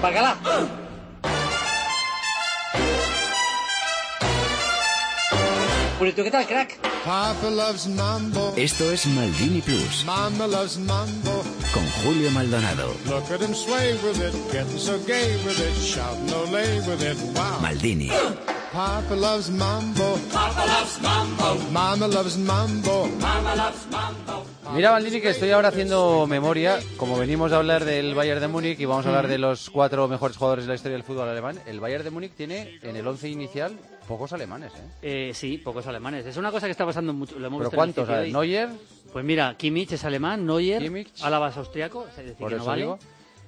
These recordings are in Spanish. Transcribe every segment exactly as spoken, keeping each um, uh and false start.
Bacala. ¿Tú qué tal, crack? Papa loves mambo. Esto es Maldini Plus. Mama loves mambo. Con Julio Maldonado. Look at him sway with it, getting so gay with it, shouting olé with it, wow. Maldini. Papa loves mambo. Papa loves mambo. Mama loves mambo. Mama loves mambo. Mira, Maldini, que estoy ahora haciendo memoria. Como venimos a hablar del Bayern de Múnich y vamos a hablar de los cuatro mejores jugadores de la historia del fútbol alemán, el Bayern de Múnich tiene en el once inicial pocos alemanes, ¿eh? Eh, sí, pocos alemanes. Es una cosa que está pasando mucho. Lo hemos ¿Pero visto cuántos? en el ¿Sabes? ¿Neuer? Pues mira, Kimmich es alemán, Neuer, Kimmich. Alaba es austriaco, es decir, Por que no eso vale. digo.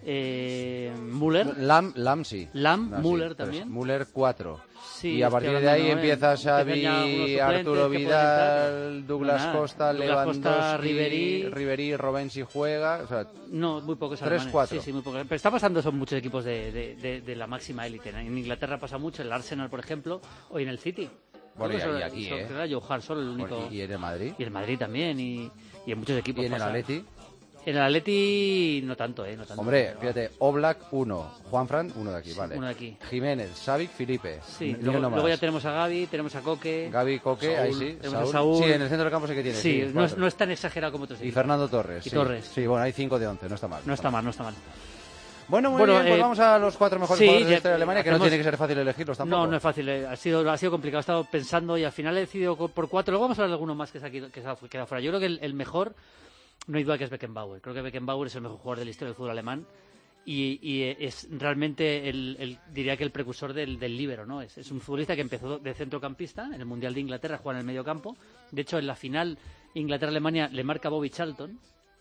Eh, Müller, Lam, Lam sí. Lam, Ah, sí, Müller tres. también. Müller cuatro. Sí, Y a estoy partir de hablando, ahí ¿no? empieza Empiezan ya algunos Xavi, suplentes Arturo que pueden entrar. Vidal, Douglas No, nada. Costa, Douglas Lewandowski, Costa, Ribery. Ribery, Robben si juega, o sea, No, muy pocos Tres, alemanes. cuatro. Sí, sí, muy pocos. Pero está pasando, son muchos equipos de, de, de, de la máxima élite. En Inglaterra pasa mucho, el Arsenal, por ejemplo, o en el City. Bueno, Creo que y solo- aquí, solo- ¿eh? Era Joe Hart solo el único. y, y en el Madrid. Y el Madrid también, y, y en muchos equipos. Y en el pasa. Atleti. En el Atleti no tanto, ¿eh? No tanto. Hombre, fíjate, Oblak uno, Juanfran uno de aquí, vale. uno de aquí. Jiménez, Savic, Felipe. Sí, N- ni luego, uno más. luego ya tenemos a Gavi, tenemos a Coque. Gavi, Coque, ahí Saúl, sí. tenemos a Saúl. Saúl. Sí, en el centro del campo sí que tiene. Sí, no, es, cuatro. no es tan exagerado como otros Y equipos. Fernando Torres. Y sí. Torres. Sí, bueno, hay cinco de once, no está mal. No está mal, no está mal. Bueno, muy Bueno, bien, pues eh, vamos a los cuatro mejores sí, jugadores de la ya- historia de Alemania, que no hacemos- tiene que ser fácil elegirlos tampoco. No, no es fácil, eh, ha sido, ha sido complicado. He estado pensando y al final he decidido co- por cuatro. Luego vamos a hablar de alguno más que se ha quedado, que se ha quedado fuera. Yo creo que el, el mejor, no hay duda que es Beckenbauer. Creo que Beckenbauer es el mejor jugador de la historia del fútbol alemán y, y es realmente, el, el- diría que el precursor del, del líbero, ¿no? Es, es un futbolista que empezó de centrocampista en el Mundial de Inglaterra, juega en el medio campo. De hecho, en la final Inglaterra-Alemania le marca Bobby Charlton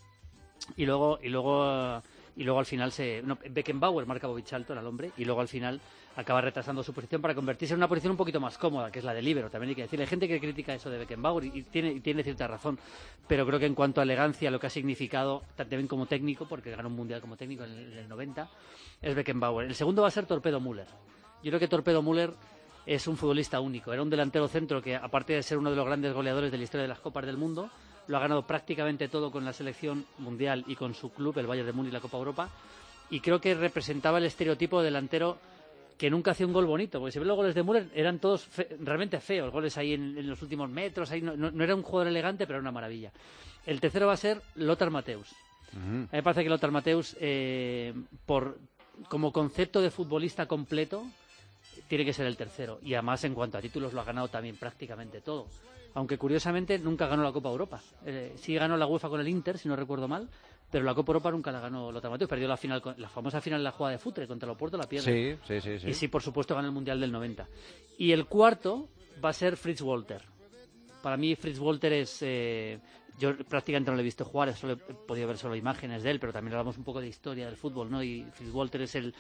y luego y luego y luego al final se no, Beckenbauer marca a Bobby Charlton al hombre y luego al final acaba retrasando su posición para convertirse en una posición un poquito más cómoda, que es la de líbero. También hay que decir, hay gente que critica eso de Beckenbauer y, y tiene y tiene cierta razón, pero creo que en cuanto a elegancia, lo que ha significado tanto bien como técnico, porque ganó un mundial como técnico en el, en el noventa, es Beckenbauer. El segundo va a ser Torpedo Müller. Yo creo que Torpedo Müller es un futbolista único. Era un delantero centro que, aparte de ser uno de los grandes goleadores de la historia de las Copas del Mundo, lo ha ganado prácticamente todo con la selección mundial y con su club, el Bayern de Múnich, la Copa Europa. Y creo que representaba el estereotipo de delantero que nunca hacía un gol bonito, porque si ves los goles de Müller eran todos fe- realmente feos, goles ahí en, en los últimos metros, ahí no, no, no era un jugador elegante, pero era una maravilla. El tercero va a ser Lothar Matthäus. Ujú. A mí me parece que Lothar Matthäus, eh, por, como concepto de futbolista completo, tiene que ser el tercero. Y además, en cuanto a títulos, lo ha ganado también prácticamente todo. Aunque curiosamente nunca ganó la Copa Europa. Eh, sí ganó la UEFA con el Inter, si no recuerdo mal, pero la Copa Europa nunca la ganó Lothar Matthäus. Perdió la final, con- la famosa final de la jugada de Futre contra el Oporto, la pierde. Sí, sí, sí, sí. Y sí, por supuesto, gana el Mundial del noventa. Y el cuarto va a ser Fritz Walter. Para mí, Fritz Walter es... eh, yo prácticamente no lo he visto jugar, solo he podido ver solo imágenes de él, pero también hablamos un poco de historia del fútbol, ¿no? Y Fritz Walter es el,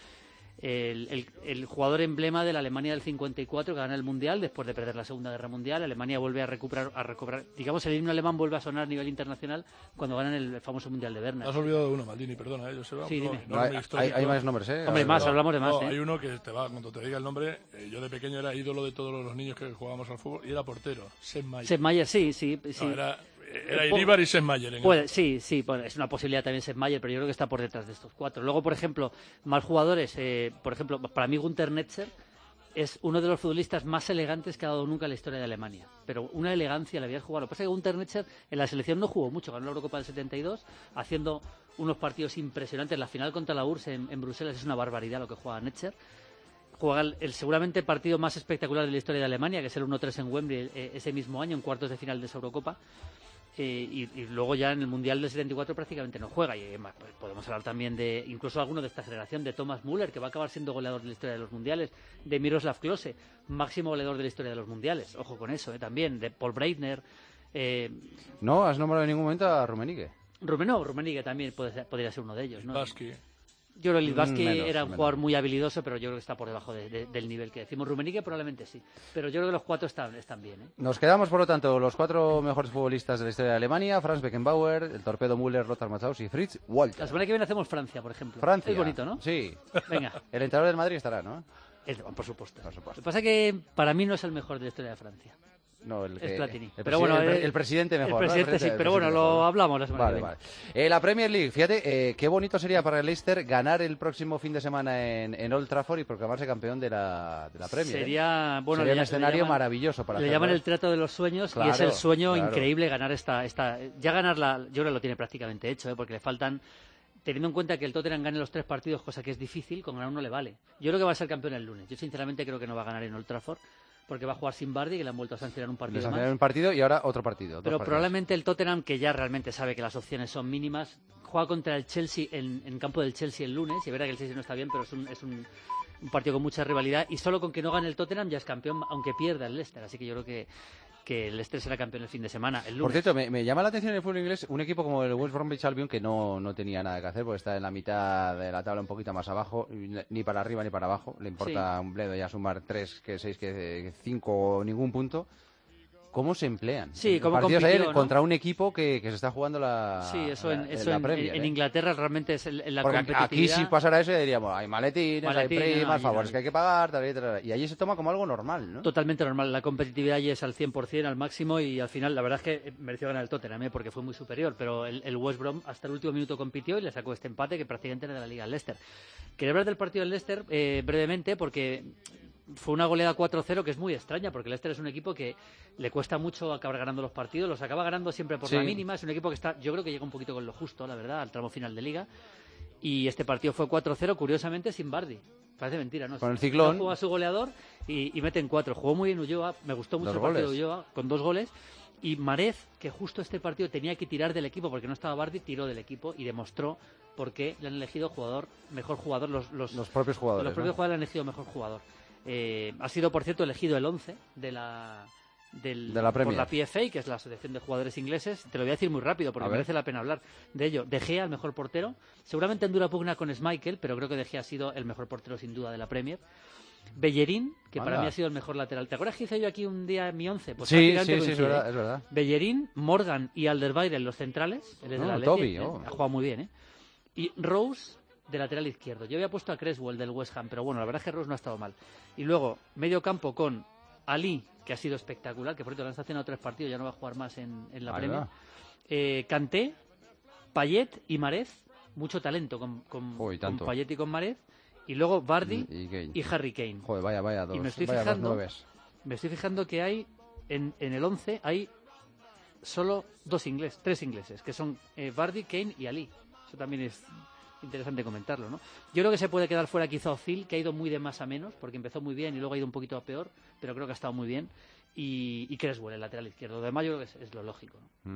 el, el- el jugador emblema de la Alemania del cincuenta y cuatro que gana el Mundial después de perder la Segunda Guerra Mundial. Alemania vuelve a recuperar, a recobrar, digamos, el himno alemán vuelve a sonar a nivel internacional cuando ganan el famoso Mundial de Berna. Te has olvidado de uno, Maldini, perdona, ¿eh? Yo sé, Sí, no, dime. no, hay, no, hay, hay más nombres, ¿eh? Hombre, A ver, más, no. hablamos de más, No, ¿eh? hay uno que te va, cuando te diga el nombre, eh, yo de pequeño era ídolo de todos los niños que jugábamos al fútbol y era portero, Sepp Maier. Sepp Maier, sí, sí, sí. No, era era Eh, po- Iríbar y Sepp Maier. En Puede, el- sí, sí, bueno, es una posibilidad también Sepp Maier, pero yo creo que está por detrás de estos cuatro. Luego, por ejemplo, más jugadores, eh, por ejemplo, para mí Günter Netzer es uno de los futbolistas más elegantes que ha dado nunca en la historia de Alemania. Pero una elegancia la había jugado. Lo que pasa es que Günter Netzer en la selección no jugó mucho, ganó la Eurocopa del setenta y dos, haciendo unos partidos impresionantes. La final contra la U R S S en, en Bruselas es una barbaridad lo que juega Netzer. Juega el, el seguramente partido más espectacular de la historia de Alemania, que es el uno tres en Wembley eh, ese mismo año, en cuartos de final de esa Eurocopa. Eh, y, y luego ya en el Mundial del setenta y cuatro prácticamente no juega. Y además, pues, podemos hablar también de incluso alguno de esta generación, de Thomas Müller, que va a acabar siendo goleador de la historia de los Mundiales, de Miroslav Klose, máximo goleador de la historia de los Mundiales. Ojo con eso, eh, también, de Paul Breitner. Eh, No, has nombrado en ningún momento a Rummenigge. Rummenigge, Rummenigge también puede ser- podría ser uno de ellos, ¿no? Basky. Yo creo que Littbarski Mm, menos, era un menos. jugador muy habilidoso, pero yo creo que está por debajo de- de- del nivel que decimos. Rummenigge probablemente sí, pero yo creo que los cuatro están, están bien, ¿eh? Nos quedamos, por lo tanto, los cuatro mejores futbolistas de la historia de Alemania: Franz Beckenbauer, el Torpedo Müller, Lothar Matthäus y Fritz La Walter. semana que viene hacemos Francia, por ejemplo. Francia. Es bonito, ¿no? Sí. Venga. El entrenador del Madrid estará, ¿no? Es- por supuesto. Por supuesto. Lo que pasa es que para mí no es el mejor de la historia de Francia. No, el es que, Platini. El, pero presi- bueno, el, eh, el presidente mejor. El ¿no? presidente El sí, el pero bueno, presidente lo mejor. hablamos la semana Vale, que vale. viene. Eh, la Premier League, fíjate, eh, qué bonito sería para el Leicester ganar el próximo fin de semana en, en Old Trafford y proclamarse campeón de la, de la Premier. Sería, ¿eh? bueno, sería le- un escenario le llaman- maravilloso para Le hacerlo, llaman ¿eh? el trato de los sueños y Claro, es el sueño claro. increíble ganar esta, esta... Ya ganarla, yo creo que lo tiene prácticamente hecho, ¿eh? Porque le faltan... Teniendo en cuenta que el Tottenham gane los tres partidos, cosa que es difícil, con ganar uno le vale. Yo creo que va a ser campeón el lunes. Yo sinceramente creo que no va a ganar en Old Trafford, porque va a jugar sin Vardy, que le han vuelto a sancionar un Le partido sancionaron más. un partido y ahora otro partido. dos Pero partidos. probablemente el Tottenham, que ya realmente sabe que las opciones son mínimas, juega contra el Chelsea en, en campo del Chelsea el lunes, y verá que el Chelsea no está bien, pero es un, es un, un partido con mucha rivalidad, y solo con que no gane el Tottenham ya es campeón, aunque pierda el Leicester. Así que yo creo que, que el Leicester será campeón el fin de semana, el lunes. Por cierto, me, me llama la atención en el fútbol inglés un equipo como el West Bromwich Albion, que no, no tenía nada que hacer porque está en la mitad de la tabla, un poquito más abajo, ni para arriba ni para abajo. Le importa Sí. un bledo ya sumar tres, que seis, que cinco, ningún punto. ¿Cómo se emplean? Sí, cómo partidos compitió, ayer ¿no? contra un equipo que, que se está jugando la, Sí, eso la, en, eso la en, Premier, en ¿eh? Inglaterra realmente es el- en la Porque aquí competitividad. si pasara eso diríamos, hay maletines, Maletines, hay primas, hay- favores hay- que hay que pagar, tal, y tal, y allí se toma como algo normal, ¿no? Totalmente normal. La competitividad allí es al cien por ciento, al máximo, y al final la verdad es que mereció ganar el Tottenham, ¿eh? Porque fue muy superior, pero el, el West Brom hasta el último minuto compitió y le sacó este empate que prácticamente era de la Liga al Leicester. Quería hablar del partido del Leicester eh, brevemente porque fue una goleada cuatro cero que es muy extraña, porque el Leicester es un equipo que le cuesta mucho acabar ganando los partidos, los acaba ganando siempre por Sí. la mínima, es un equipo que está, yo creo que llega un poquito con lo justo, la verdad, al tramo final de Liga, y este partido fue cuatro cero, curiosamente sin Vardy. Parece mentira, ¿no? Con el ciclón. No juega a su goleador y, y meten cuatro. Jugó muy bien Ulloa, me gustó mucho Dos el partido goles. de Ulloa, con dos goles. Y Marez, que justo este partido tenía que tirar del equipo porque no estaba Vardy, tiró del equipo y demostró por qué le han elegido jugador, mejor jugador, los, los, Los propios jugadores, los propios ¿no? jugadores le han elegido mejor jugador. Eh, ha sido, por cierto, elegido el once de la, del, De la por Premier. la P F A, que es la Asociación de Jugadores Ingleses. Te lo voy a decir muy rápido porque A ver. merece la pena hablar de ello. De Gea, el mejor portero. Seguramente en dura pugna con Schmeichel, pero creo que De Gea ha sido el mejor portero sin duda de la Premier. Bellerín, que para Anda. mí ha sido el mejor lateral. ¿Te acuerdas que hice yo aquí un día mi once? Pues Sí, prácticamente sí, sí, es coincide, verdad, ¿eh? es verdad. Bellerín, Morgan y Alderweireld los centrales. Él es No, del Atleti, Toby, ¿eh? oh. Ha jugado muy bien, ¿eh? Y Rose de lateral izquierdo. Yo había puesto a Creswell del West Ham, pero bueno, la verdad es que Rose no ha estado mal. Y luego, medio campo con Ali, que ha sido espectacular, que por cierto le han sancionado tres partidos, ya no va a jugar más en, en la Ahí Premier. va. Eh, Kanté, Payet y Marez, mucho talento con, con, Uy, con tanto. Payet y con Marez. Y luego Vardy Y Kane. y Harry Kane. Joder, vaya, vaya, dos, Y me estoy vaya dos fijando, nueves. me estoy fijando que hay en, en el once hay solo dos ingleses, tres ingleses, que son eh, Vardy, Kane y Ali. Eso también es interesante comentarlo, ¿no? Yo creo que se puede quedar fuera quizá Ozil, que ha ido muy de más a menos, porque empezó muy bien y luego ha ido un poquito a peor, pero creo que ha estado muy bien. Y, y Creswell, el lateral izquierdo. Lo demás yo creo que es, es lo lógico, ¿no? Mm.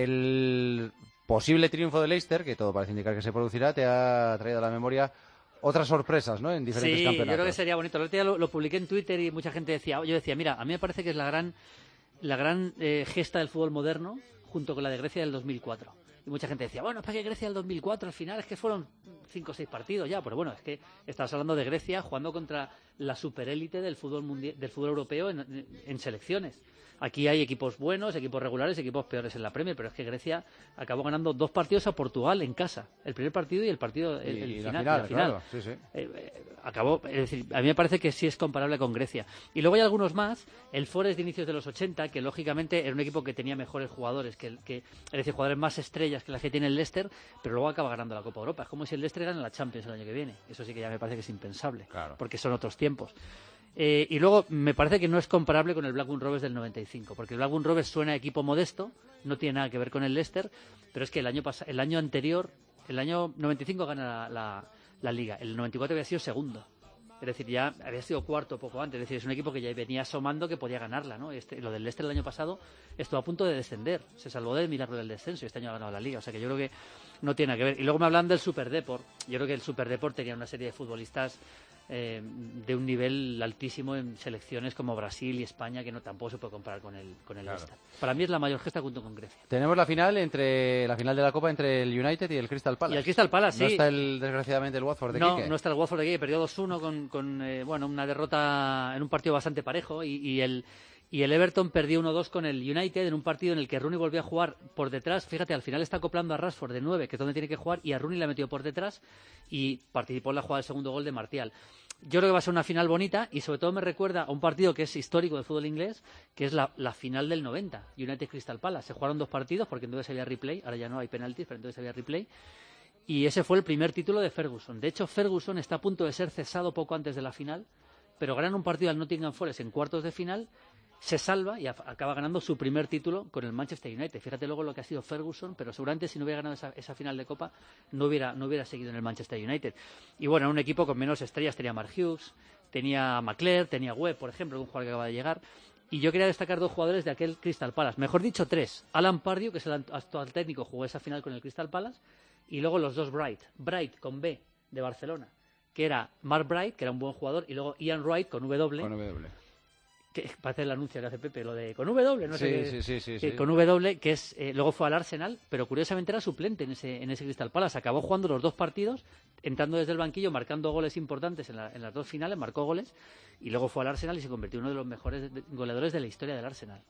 El posible triunfo de Leicester, que todo parece indicar que se producirá, te ha traído a la memoria otras sorpresas, ¿no? En diferentes Sí, yo campeonatos. creo que sería bonito. El otro día lo, lo publiqué en Twitter y mucha gente decía, yo decía, mira, a mí me parece que es la gran, la gran eh, gesta del fútbol moderno junto con la de Grecia del dos mil cuatro. Y mucha gente decía, bueno, es para que Grecia del dos mil cuatro al final es que fueron cinco o seis partidos ya, pero bueno, es que estás hablando de Grecia jugando contra la superélite del fútbol mundial, del fútbol europeo en, en, en selecciones. Aquí hay equipos buenos, equipos regulares, equipos peores en la Premier, pero es que Grecia acabó ganando dos partidos a Portugal en casa. El primer partido y el partido el, Y- el y final. la y final, la final. claro, sí, sí. Eh, eh, acabó, es decir, a mí me parece que sí es comparable con Grecia. Y luego hay algunos más, el Forest de inicios de los ochenta, que lógicamente era un equipo que tenía mejores jugadores, que, que es decir, jugadores más estrellas que las que tiene el Leicester, pero luego acaba ganando la Copa Europa. Es como si el Leicester gana la Champions el año que viene. Eso sí que ya me parece que es impensable, Claro. porque son otros tiempos. Eh, y luego me parece que no es comparable con el Blackburn Rovers del noventa y cinco, porque el Blackburn Rovers suena a equipo modesto, no tiene nada que ver con el Leicester, pero es que el año pas- el año anterior, el año noventa y cinco gana la, la, la Liga, el noventa y cuatro había sido segundo. Es decir, ya había sido cuarto poco antes. Es decir, es un equipo que ya venía asomando que podía ganarla, ¿no? Este, lo del Leicester el año pasado estuvo a punto de descender. Se salvó del milagro del descenso y este año ha ganado la Liga. O sea que yo creo que no tiene nada que ver. Y luego me hablan del Super Deport. Yo creo que el Super Deport tenía una serie de futbolistas eh, de un nivel altísimo en selecciones como Brasil y España, que no tampoco se puede comparar con el, con el Claro. Leicester. Para mí es la mayor gesta junto con Grecia. Tenemos la final entre la final de la Copa entre el United y el Crystal Palace. Y el Crystal Palace, No sí. está el, desgraciadamente el Watford de No, Quique. no está el Watford de aquí, perdió dos uno con, con eh, bueno, una derrota en un partido bastante parejo y, y el Y el Everton perdió uno dos con el United en un partido en el que Rooney volvió a jugar por detrás. Fíjate, al final está acoplando a Rashford de nueve, que es donde tiene que jugar, y a Rooney le metió por detrás y participó en la jugada del segundo gol de Martial. Yo creo que va a ser una final bonita y sobre todo me recuerda a un partido que es histórico del fútbol inglés, que es la, la final del noventa, United Crystal Palace. Se jugaron dos partidos porque entonces había replay, ahora ya no hay penaltis, pero entonces había replay. Y ese fue el primer título de Ferguson. De hecho, Ferguson está a punto de ser cesado poco antes de la final, pero ganan un partido al Nottingham Forest en cuartos de final, se salva y acaba ganando su primer título con el Manchester United. Fíjate luego lo que ha sido Ferguson, pero seguramente si no hubiera ganado esa, esa final de Copa no hubiera, no hubiera seguido en el Manchester United. Y bueno, un equipo con menos estrellas tenía Mark Hughes, tenía McClare, tenía Webb, por ejemplo, un jugador que acaba de llegar. Y yo quería destacar dos jugadores de aquel Crystal Palace, mejor dicho tres. Alan Pardew, que es el actual técnico, jugó esa final con el Crystal Palace, y luego los dos Bright, Bright con B de Barcelona, que era Mark Bright, que era un buen jugador, y luego Ian Wright con W. Con W. Que parece el anuncio que hace Pepe, lo de con W, no sí, sé qué, sí, sí, sí, que, sí. con W, que es eh, luego fue al Arsenal, pero curiosamente era suplente en ese en ese Crystal Palace. Acabó jugando los dos partidos, entrando desde el banquillo, marcando goles importantes en, la, en las dos finales, marcó goles, y luego fue al Arsenal y se convirtió en uno de los mejores de, goleadores de la historia del Arsenal.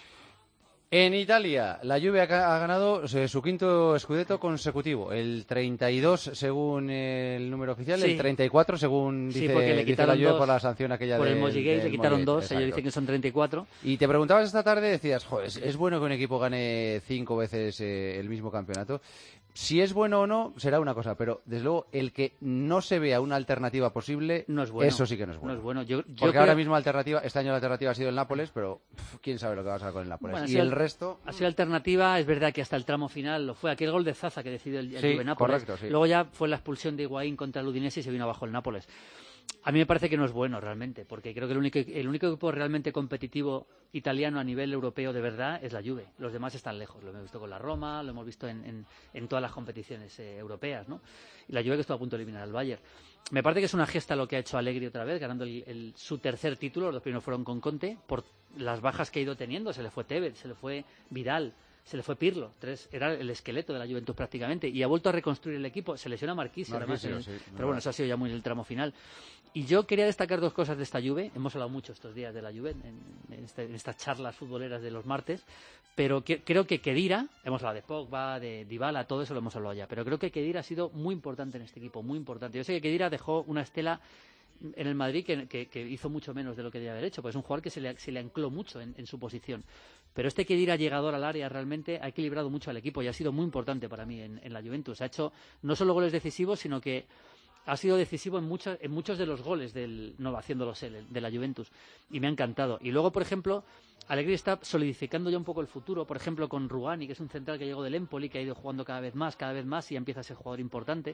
En Italia, la Juve ha, ha ganado su quinto scudetto consecutivo, el treinta y dos según el número oficial, sí. el treinta y cuatro según dice, sí, porque le quitaron dice la Juve dos, por la sanción aquella por del, el Moji Gate, le quitaron dos, exacto. Ellos dicen que son treinta y cuatro. Y te preguntabas esta tarde, decías, joder, es, es bueno que un equipo gane cinco veces eh, el mismo campeonato. Si es bueno o no, será una cosa, pero desde luego el que no se vea una alternativa posible, no es bueno. Eso sí que no es bueno. No es bueno. Yo, yo Porque creo... ahora mismo alternativa, este año la alternativa ha sido el Nápoles, pero pff, quién sabe lo que va a pasar con el Nápoles. Bueno, y el resto... Ha sido alternativa, es verdad que hasta el tramo final lo fue. Aquel gol de Zaza que decidió el, el sí, Juve Nápoles. Correcto, sí. Luego ya fue la expulsión de Higuaín contra el Udinese y se vino abajo el Nápoles. A mí me parece que no es bueno realmente, porque creo que el único, el único equipo realmente competitivo italiano a nivel europeo de verdad es la Juve. Los demás están lejos. Lo hemos visto con la Roma, lo hemos visto en, en, en todas las competiciones eh, europeas, ¿no? Y la Juve que estuvo a punto de eliminar al Bayern. Me parece que es una gesta lo que ha hecho Allegri otra vez, ganando el, el, su tercer título. Los dos primeros fueron con Conte, por las bajas que ha ido teniendo. Se le fue Tevez, se le fue Vidal, se le fue Pirlo, tres, era el esqueleto de la Juventus prácticamente, y ha vuelto a reconstruir el equipo. Se lesiona Marquisio, además, en el, sí, pero bueno, eso ha sido ya muy en el tramo final. Y yo quería destacar dos cosas de esta Juve. Hemos hablado mucho estos días de la Juve en, en, este, en estas charlas futboleras de los martes, pero que, creo que Khedira, hemos hablado de Pogba, de Dybala, todo eso lo hemos hablado ya, pero creo que Khedira ha sido muy importante en este equipo, muy importante. Yo sé que Khedira dejó una estela en el Madrid que, que, que hizo mucho menos de lo que debía haber hecho, pues es un jugador que se le, se le ancló mucho en, en su posición. Pero este Khedira llegador al área realmente ha equilibrado mucho al equipo y ha sido muy importante para mí en, en la Juventus. Ha hecho no solo goles decisivos, sino que ha sido decisivo en, muchas, en muchos de los goles del, no haciéndolos él, de la Juventus, y me ha encantado. Y luego, por ejemplo, Allegri está solidificando ya un poco el futuro, por ejemplo, con Rugani, que es un central que llegó del Empoli, que ha ido jugando cada vez más, cada vez más, y ya empieza a ser jugador importante.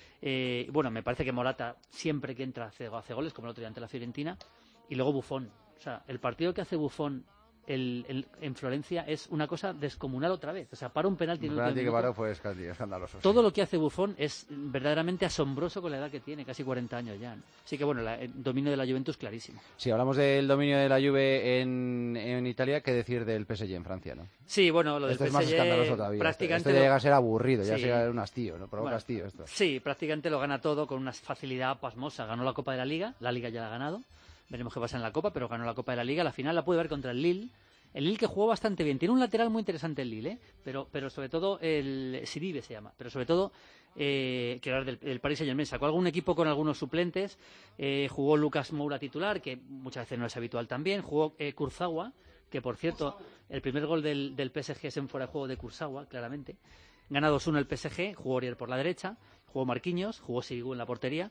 Eh, bueno, me parece que Morata siempre que entra hace, hace goles, como el otro día ante la Fiorentina, y luego Buffon. O sea, el partido que hace Buffon el, el, en Florencia es una cosa descomunal otra vez. O sea, para un penalti. El penalti que paró fue escandaloso. Todo sí. Lo que hace Buffon es verdaderamente asombroso con la edad que tiene, casi cuarenta años ya, ¿no? Así que bueno, la, el dominio de la Juventus clarísimo. Si hablamos del dominio de la Juve en, en Italia, ¿qué decir del P S G en Francia, no? Sí, bueno, lo del esto P S G es más escandaloso todavía. Prácticamente esto, esto lo... llega a ser aburrido, ya sí. llega a un hastío, ¿no? Provoca bueno, hastío esto. Sí, prácticamente lo gana todo con una facilidad pasmosa. Ganó la Copa de la Liga, la Liga ya la ha ganado. Veremos qué pasa en la Copa, pero ganó la Copa de la Liga. La final la puede ver contra el Lille. El Lille que jugó bastante bien. Tiene un lateral muy interesante el Lille, ¿eh? pero, pero sobre todo el Siribe se llama. Pero sobre todo, eh, que era del, del Paris Saint-Germain. Sacó algún equipo con algunos suplentes. Eh, jugó Lucas Moura titular, que muchas veces no es habitual también. Jugó eh, Kurzawa, que por cierto, el primer gol del, del P S G es en fuera de juego de Kurzawa, claramente. Gana dos uno el P S G, jugó Aurier por la derecha, jugó Marquinhos, jugó Sirigu en la portería.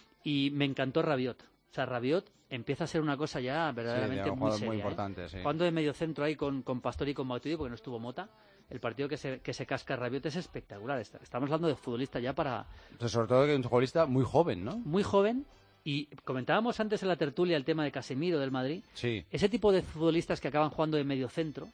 Y me encantó Rabiot. O sea, Rabiot empieza a ser una cosa ya verdaderamente sí, muy seria. Muy importante, ¿eh? sí. Jugando de medio centro ahí con, con Pastore y con Matuidi, porque no estuvo Mota, el partido que se, que se casca Rabiot es espectacular. Estamos hablando de futbolista ya para... O sea, sobre todo que es un futbolista muy joven, ¿no? Muy joven. Y comentábamos antes en la tertulia el tema de Casemiro del Madrid. Sí. Ese tipo de futbolistas que acaban jugando de medio centro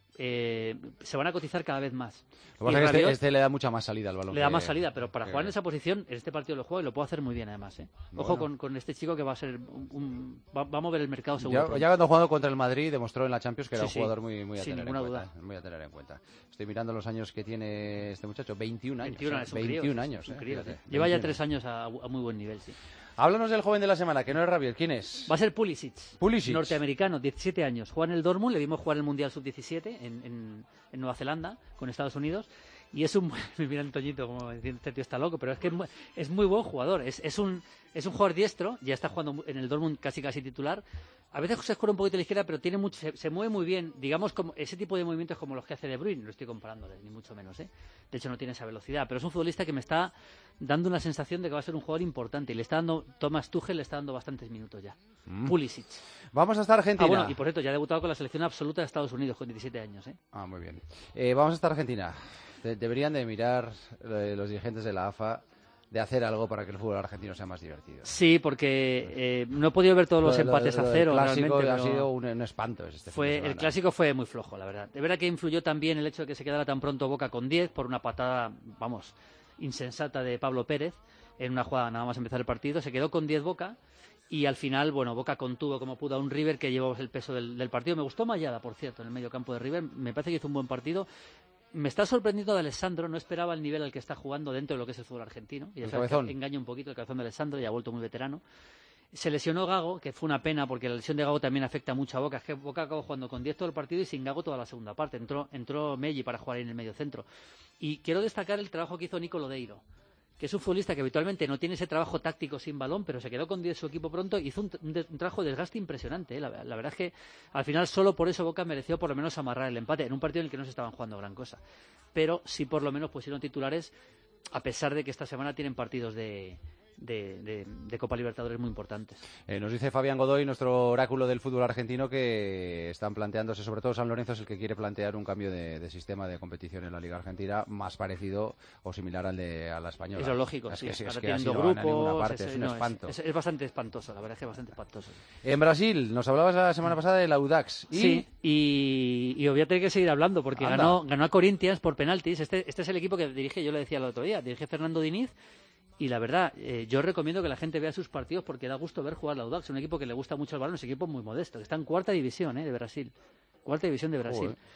eh, se van a cotizar cada vez más. Lo que pasa es que este, este le da mucha más salida al balón. Le da que, más salida, pero para que... jugar en esa posición, en este partido lo juega y lo puede hacer muy bien además. ¿eh? Ojo bueno. con, con este chico que va a ser un, un va, va a mover el mercado seguro. Ya, ya cuando jugando contra el Madrid demostró en la Champions que era sí, un jugador sí. muy, muy, a Sin tener en ninguna cuenta, duda. muy a tener en cuenta. Estoy mirando los años que tiene este muchacho, veintiún años. veintiuno, es un veintiún crío, años. es un Eh, crío, fíjate, Lleva ya veintiún tres años a, a muy buen nivel, sí. Háblanos del joven de la semana, que no es Rabiot. ¿Quién es? Va a ser Pulisic, Pulisic. norteamericano, diecisiete años. Juega en el Dortmund, le vimos jugar el Mundial sub diecisiete en, en, en Nueva Zelanda con Estados Unidos. Y es un... Mira el Toñito, como diciendo, este tío está loco, pero es que es muy, es muy buen jugador. Es, es, un, es un jugador diestro, ya está jugando en el Dortmund casi casi titular. A veces se escura un poquito a la izquierda, pero tiene mucho, se, se mueve muy bien. Digamos, como ese tipo de movimientos como los que hace De Bruyne. No estoy comparándole, ni mucho menos, ¿eh? De hecho, no tiene esa velocidad. Pero es un futbolista que me está dando una sensación de que va a ser un jugador importante. Y le está dando... Thomas Tuchel le está dando bastantes minutos ya. Mm. Pulisic. Vamos hasta Argentina. Ah, bueno, y por cierto, ya ha debutado con la selección absoluta de Estados Unidos con diecisiete años, ¿eh? Ah, muy bien. Eh, vamos hasta Argentina. De- deberían de mirar eh, los dirigentes de la A F A de hacer algo para que el fútbol argentino sea más divertido. Sí, porque eh, no he podido ver todos los Lo- lo- empates lo a del cero. clásico realmente, ha pero sido un, un espanto. Este fue, fin de el semana. clásico fue muy flojo, la verdad. De verdad que influyó también el hecho de que se quedara tan pronto Boca con diez por una patada, vamos, insensata de Pablo Pérez en una jugada nada más empezar el partido. Se quedó con diez Boca y al final, bueno, Boca contuvo como pudo a un River que llevó el peso del, del partido. Me gustó Mayada, por cierto, en el medio campo de River. Me parece que hizo un buen partido. Me está sorprendiendo de Alessandro, no esperaba el nivel al que está jugando dentro de lo que es el fútbol argentino. Y El ya sabes que cabezón. engaña un poquito el cabezón de Alessandro, ya ha vuelto muy veterano. Se lesionó Gago, que fue una pena porque la lesión de Gago también afecta mucho a Boca. Es que Boca acabó jugando con diez todo el partido y sin Gago toda la segunda parte. Entró, entró Melli para jugar ahí en el medio centro. Y quiero destacar el trabajo que hizo Nico Lodeiro, que es un futbolista que habitualmente no tiene ese trabajo táctico sin balón, pero se quedó con diez su equipo pronto y hizo un, un, de, un trabajo de desgaste impresionante. ¿eh? La, la verdad es que al final solo por eso Boca mereció por lo menos amarrar el empate en un partido en el que no se estaban jugando gran cosa. Pero sí por lo menos pusieron titulares, a pesar de que esta semana tienen partidos de... De, de, de Copa Libertadores muy importantes. Eh, nos dice Fabián Godoy, nuestro oráculo del fútbol argentino, que están planteándose, sobre todo San Lorenzo es el que quiere plantear un cambio de, de sistema de competición en la Liga Argentina más parecido o similar al de a la española. Es lo lógico, es sí. que, es, Ahora que así tienen no dos van a ninguna grupos, parte, es, es un no, espanto. es, es, es bastante espantoso, la verdad es que es bastante espantoso. En Brasil, nos hablabas la semana pasada del Audax. ¿Y? Sí, y, y voy a tener que seguir hablando porque Anda. ganó, ganó a Corinthians por penaltis. Este, este es el equipo que dirige, yo lo decía el otro día, dirige Fernando Diniz. Y la verdad, eh, yo recomiendo que la gente vea sus partidos porque da gusto ver jugar al Audax. Es un equipo que le gusta mucho el balón, es un equipo muy modesto, que está en cuarta división eh, de Brasil. Cuarta división de Brasil. Joder.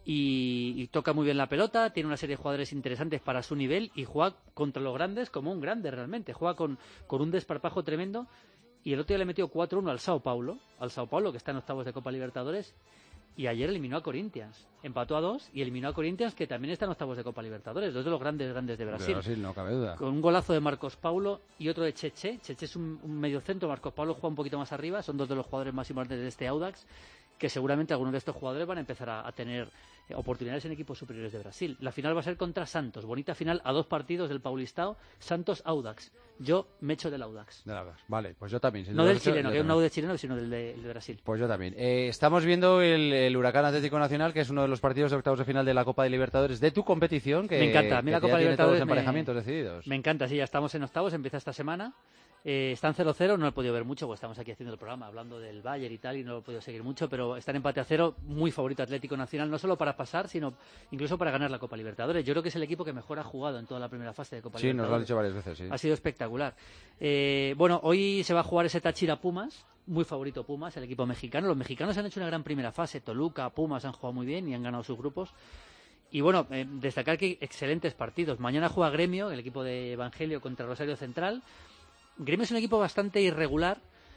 Y, y toca muy bien la pelota, tiene una serie de jugadores interesantes para su nivel y juega contra los grandes como un grande realmente. Juega con, con un desparpajo tremendo. Y el otro día le metió cuatro uno al Sao Paulo, al Sao Paulo que está en octavos de Copa Libertadores. Y ayer eliminó a Corinthians. Empató a dos y eliminó a Corinthians, que también está en octavos de Copa Libertadores. Dos de los grandes grandes de Brasil. De Brasil, no cabe duda. Con un golazo de Marcos Paulo y otro de Cheche. Cheche es un, un mediocentro, Marcos Paulo juega un poquito más arriba. Son dos de los jugadores más importantes de este Audax, que seguramente algunos de estos jugadores van a empezar a, a tener eh, oportunidades en equipos superiores de Brasil. La final va a ser contra Santos. Bonita final a dos partidos del Paulistao. Santos-Audax. Yo me echo del Audax. De la- Vale, pues yo también. si No tú del lo has hecho, chileno, yo que es un también. Audax chileno, sino del de, el de Brasil. Pues yo también. Eh, estamos viendo el, el Huracán Atlético Nacional, que es uno de los partidos de octavos de final de la Copa de Libertadores de tu competición. Que, Me encanta. A mí que la ya Copa tiene Libertadores todos los me- emparejamientos decididos. Me encanta, sí, ya estamos en octavos, empieza esta semana. Eh, están cero cero, no he podido ver mucho, porque estamos aquí haciendo el programa, hablando del Bayern y tal, y no lo he podido seguir mucho, pero están empate a cero, muy favorito Atlético Nacional, no solo para pasar, sino incluso para ganar la Copa Libertadores. Yo creo que es el equipo que mejor ha jugado en toda la primera fase de Copa Sí, nos Libertadores. lo han dicho varias veces, sí. Ha sido espectacular. Eh, bueno, hoy se va a jugar ese Táchira Pumas, muy favorito Pumas, el equipo mexicano. Los mexicanos han hecho una gran primera fase, Toluca, Pumas han jugado muy bien y han ganado sus grupos. Y bueno, eh, destacar que excelentes partidos. Mañana juega Gremio, el equipo de Evangelio contra Rosario Central. Gremio es un equipo bastante irregular.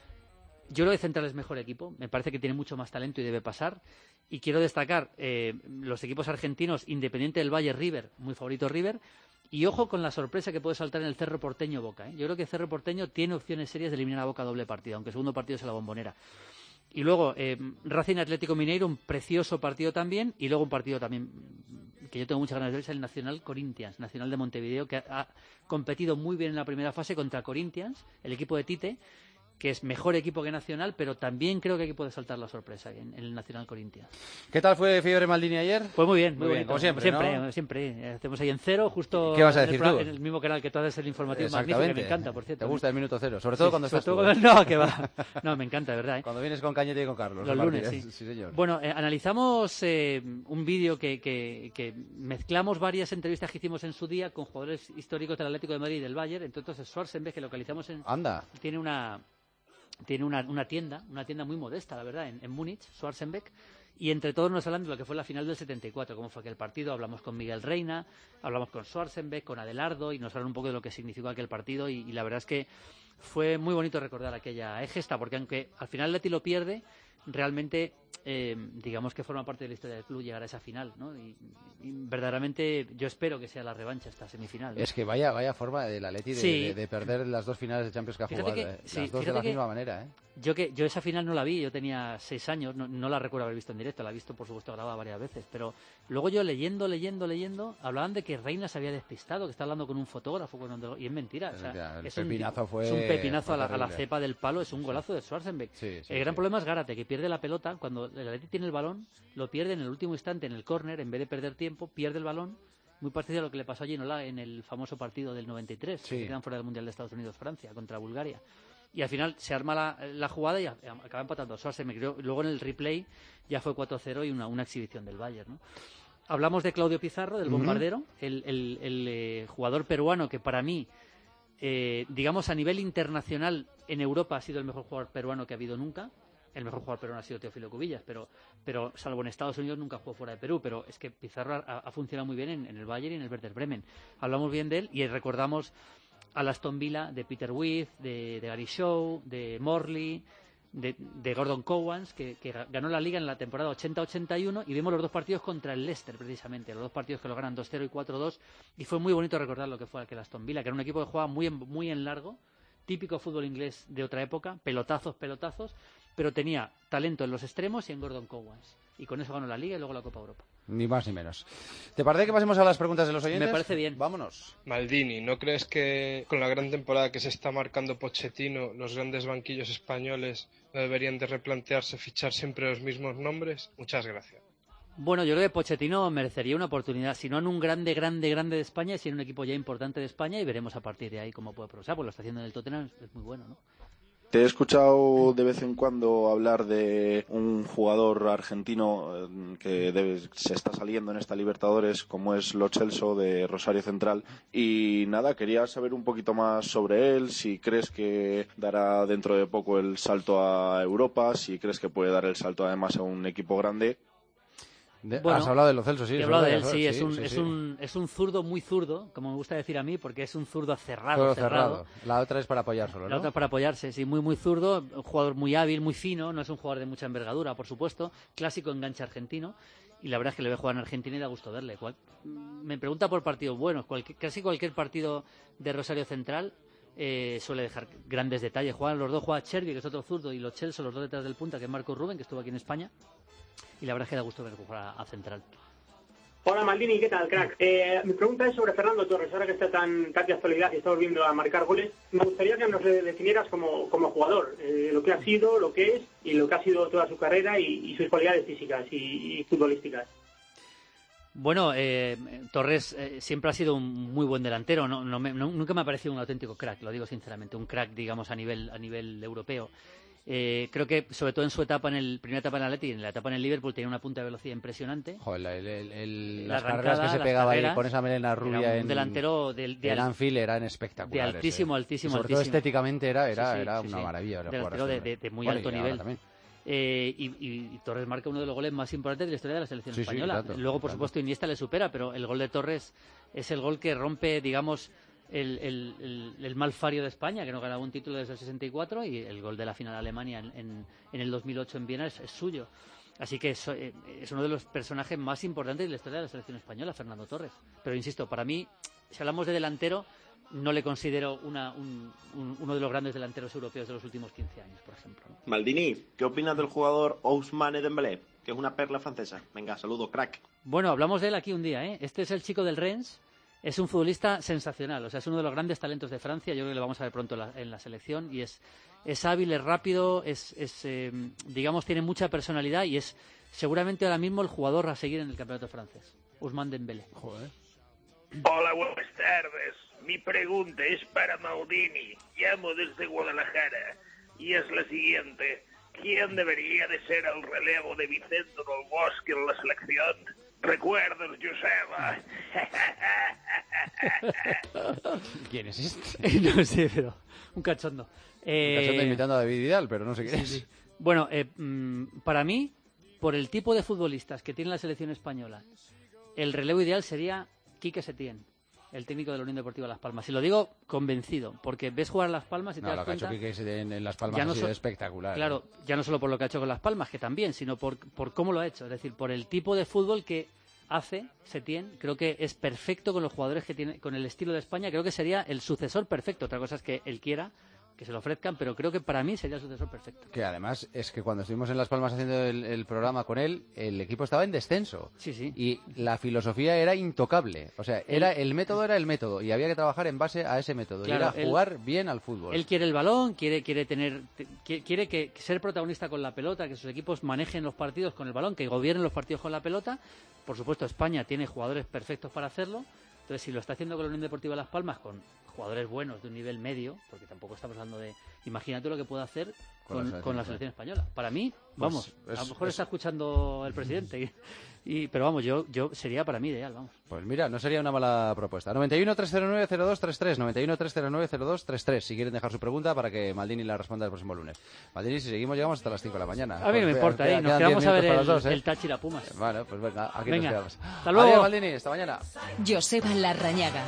Yo creo que Central es mejor equipo. Me parece que tiene mucho más talento y debe pasar. Y quiero destacar eh, los equipos argentinos, Independiente del Valle, River, muy favorito River. Y ojo con la sorpresa que puede saltar en el Cerro Porteño Boca. ¿eh? Yo creo que Cerro Porteño tiene opciones serias de eliminar a Boca doble partido, aunque el segundo partido es la Bombonera. Y luego eh, Racing Atlético Mineiro, un precioso partido también. Y luego un partido también que yo tengo muchas ganas de ver, es el Nacional Corinthians, Nacional de Montevideo, que ha, ha competido muy bien en la primera fase contra Corinthians, el equipo de Tite, que es mejor equipo que Nacional, pero también creo que aquí puede saltar la sorpresa en, en el Nacional Corinthians. ¿Qué tal fue Fiebre Maldini ayer? Pues muy bien, muy, Muy bien, bonito. como siempre, siempre, ¿no? siempre. Hacemos ahí en cero, justo ¿Qué vas a en, el decir pro- tú? en el mismo canal que tú haces el informativo magnífico, que me encanta, por cierto. Te gusta el minuto cero, sobre todo Sí, cuando sobre estás todo tú, cuando- ¿eh? No, que va. No, me encanta, de verdad. ¿eh? Cuando vienes con Cañete y con Carlos. Los a lunes, partir- sí. sí señor. Bueno, eh, analizamos eh, un vídeo que, que, que mezclamos varias entrevistas que hicimos en su día con jugadores históricos del Atlético de Madrid y del Bayern. Entonces, Schwarzenberg, que localizamos en... Anda. Tiene una... Tiene una, una tienda, una tienda muy modesta, la verdad, en, en Múnich, Schwarzenbeck, Y entre todos nos hablan de lo que fue la final del setenta y cuatro, cómo fue aquel partido. Hablamos con Miguel Reina, hablamos con Schwarzenbeck, con Adelardo, y nos hablan un poco de lo que significó aquel partido. Y, y la verdad es que fue muy bonito recordar aquella gesta, porque aunque al final Leti lo pierde, realmente eh, digamos que forma parte de la historia del club llegar a esa final, ¿no? Y, y verdaderamente yo espero que sea la revancha esta semifinal, ¿no? Es que vaya vaya forma del Atleti de, Sí. de, de perder las dos finales de Champions que ha Fíjate jugado, que- eh, sí, las dos de fíjate la que- misma manera, ¿eh? Yo que yo esa final no la vi, yo tenía seis años, no, no la recuerdo haber visto en directo, la he visto por supuesto grabada varias veces, pero luego yo leyendo, leyendo, leyendo, hablaban de que Reina se había despistado, que está hablando con un fotógrafo, cuando, y es mentira. O sea, Mentira, el es, un, pepinazo fue- es un pepinazo fue a la, a la terrible. cepa del palo, es un golazo de Schwarzenbeck. Sí, sí, el gran sí. problema es Gárate, que pierde la pelota, cuando el Atleti tiene el balón, lo pierde en el último instante en el córner, en vez de perder tiempo, pierde el balón, muy parecido a lo que le pasó a Ginola en el famoso partido del noventa y tres, Sí. que se quedan fuera del Mundial de Estados Unidos-Francia contra Bulgaria. Y al final se arma la, la jugada y a- acaba empatando Schwarzenbeck. Luego en el replay ya fue cuatro cero y una, una exhibición del Bayern, ¿no? Hablamos de Claudio Pizarro, del bombardero, el, el- el, eh, jugador peruano que para mí, eh, digamos a nivel internacional en Europa ha sido el mejor jugador peruano que ha habido nunca. El mejor jugador peruano ha sido Teófilo Cubillas, pero, pero salvo en Estados Unidos nunca jugó fuera de Perú. Pero es que Pizarro ha, ha funcionado muy bien en, en el Bayern y en el Werder Bremen. Hablamos bien de él y recordamos al Aston Villa de Peter With, de, de Gary Shaw, de Morley, de, de Gordon Cowans, que, que ganó la Liga en la temporada ochenta ochenta y uno, y vimos los dos partidos contra el Leicester, precisamente, los dos partidos que lo ganan dos cero y cuatro dos, y fue muy bonito recordar lo que fue aquel Aston Villa, que era un equipo que jugaba muy en, muy en largo, típico fútbol inglés de otra época, pelotazos, pelotazos, pero tenía talento en los extremos y en Gordon Cowans, y con eso ganó la Liga y luego la Copa Europa. Ni más ni menos. ¿Te parece que pasemos a las preguntas de los oyentes? Me parece bien. Vámonos. Maldini, ¿no crees que con la gran temporada que se está marcando Pochettino, los grandes banquillos españoles no deberían de replantearse fichar siempre los mismos nombres? Muchas gracias. Bueno, yo creo que Pochettino merecería una oportunidad, si no en un grande, grande, grande de España, sino en un equipo ya importante de España, y veremos a partir de ahí cómo puede progresar, pues lo está haciendo en el Tottenham, es muy bueno, ¿no? Te he escuchado de vez en cuando hablar de un jugador argentino eh, que debe- se está saliendo en esta Libertadores, como es Lo Celso de Rosario Central. Y nada, quería saber un poquito más sobre él, si crees que dará dentro de poco el salto a Europa, si crees que puede dar el salto además a un equipo grande. De- Bueno, has hablado de Lo Celso, sí. He es hablado de verdad, él, sí, sí, es un, sí, es sí. un, es un zurdo muy zurdo, como me gusta decir a mí, porque es un zurdo cerrado, Juego cerrado. cerrado. La otra es para apoyar solo, ¿no? La otra para apoyarse, sí, muy muy zurdo, un jugador muy hábil, muy fino, no es un jugador de mucha envergadura, por supuesto, clásico enganche argentino, y la verdad es que le veo jugar en Argentina y da gusto verle. Cual- me pregunta por partidos buenos, cualquier- casi cualquier partido de Rosario Central eh, suele dejar grandes detalles. Juegan los dos, juega Chervi, que es otro zurdo, y los Chelsea, los dos detrás del punta, que es Marco Rubén, que estuvo aquí en España, y la verdad es que da gusto ver jugar a, a Central. Hola Maldini, ¿qué tal, crack? Eh, mi pregunta es sobre Fernando Torres, ahora que está tan, tan de actualidad y está volviendo a marcar goles. Me gustaría que nos le definieras como, como jugador, eh, lo que ha sido, lo que es y lo que ha sido toda su carrera y, y sus cualidades físicas y, y futbolísticas. Bueno, eh, Torres eh, siempre ha sido un muy buen delantero, no, no me- no- nunca me ha parecido un auténtico crack, lo digo sinceramente, un crack, digamos, a nivel, a nivel europeo. Eh, creo que, sobre todo en su etapa, en el primera etapa en el Atleti y en la etapa en el Liverpool, tenía una punta de velocidad impresionante. Joder, el- el- el- La las arrancada, carreras que se las pegaba ahí carreras, con esa melena rubia era un en, delantero del- de en al- Anfield eran espectaculares. de altísimo, eh. altísimo, Y sobre todo altísimo. estéticamente era, era, Sí, sí, era sí, una sí. maravilla. el jugar Delantero a de, este de- hombre. de muy Bueno, alto y ahora nivel. también. Eh, y, y- y Torres marca uno de los goles más importantes de la historia de la selección Sí, sí, española. tanto, Luego, por tanto. supuesto, Iniesta le supera, pero el gol de Torres es el gol que rompe, digamos, el, el, el, el mal fario de España, que no ganaba un título desde el sesenta y cuatro, y el gol de la final de Alemania en, en, en el dos mil ocho en Viena es, es suyo. Así que es, eh, es uno de los personajes más importantes de la historia de la selección española, Fernando Torres. Pero insisto, para mí, si hablamos de delantero, no le considero una, un, un- uno de los grandes delanteros europeos de los últimos quince años, por ejemplo, ¿no? Maldini, ¿qué opinas del jugador Ousmane Dembélé, que es una perla francesa? Venga, saludos, crack. Bueno, hablamos de él aquí un día, ¿eh? Este es el chico del Rennes, es un futbolista sensacional, o sea, es uno de los grandes talentos de Francia, yo creo que lo vamos a ver pronto en la, en la selección, y es, es hábil, es rápido, es, es eh, digamos, tiene mucha personalidad, y es seguramente ahora mismo el jugador a seguir en el campeonato francés, Ousmane Dembélé. Joder. Hola, buenas tardes. Mi pregunta es para Maldini. Llamo desde Guadalajara y es la siguiente. ¿Quién debería de ser el relevo de Vicente del Bosque en la selección? Recuerdos, Joseba. ¿Quién es este? No sé, pero un cachondo. Un Eh, cachondo imitando a David Vidal, pero no sé qué sí, es. sí. Bueno, eh, mm, para mí, por el tipo de futbolistas que tiene la selección española, el relevo ideal sería Quique Setién, el técnico de la Unión Deportiva Las Palmas. Y lo digo convencido, porque ves jugar a Las Palmas y te no, das lo que cuenta... ha hecho Quique Setién en Las Palmas ya no ha sido so- espectacular. Claro, ¿eh? ya no solo por lo que ha hecho con Las Palmas, que también, sino por, por cómo lo ha hecho. Es decir, por el tipo de fútbol que hace Setién, creo que es perfecto con los jugadores que tiene, con el estilo de España. Creo que sería el sucesor perfecto. Otra cosa es que él quiera que se lo ofrezcan, pero creo que para mí sería el sucesor perfecto. Que además es que cuando estuvimos en Las Palmas haciendo el, el programa con él, el equipo estaba en descenso. Sí, sí. Y la filosofía era intocable. O sea, era el método era el método y había que trabajar en base a ese método. Claro, y era él- jugar bien al fútbol. Él quiere el balón, quiere quiere tener te- qui- quiere que ser protagonista con la pelota, que sus equipos manejen los partidos con el balón, que gobiernen los partidos con la pelota. Por supuesto, España tiene jugadores perfectos para hacerlo. Entonces, si lo está haciendo con la Unión Deportiva Las Palmas, con jugadores buenos de un nivel medio, porque tampoco estamos hablando de... Imagínate lo que puede hacer Con con, la selección con la española. selección española. Para mí, vamos, es- a lo mejor es- está escuchando el presidente, y, y- pero vamos, yo yo sería para mí ideal, vamos. Pues mira, no sería una mala propuesta. noventa y uno, trescientos nueve, cero dos treinta y tres, noventa y uno, trescientos nueve, cero dos treinta y tres. Si quieren dejar su pregunta para que Maldini la responda el próximo lunes. Maldini, si seguimos llegamos hasta las cinco de la mañana. A mí no me Pues, importa, queda- ¿eh? Nos quedan quedamos diez a ver minutos el, para los dos, ¿eh? el Táchira Pumas. Bueno, pues venga, aquí Venga, nos quedamos. hasta luego. Adiós, Maldini, hasta mañana. Joseba Larrañaga.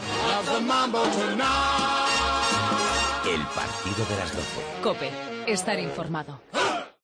El partido de las doce. Cope, estar informado.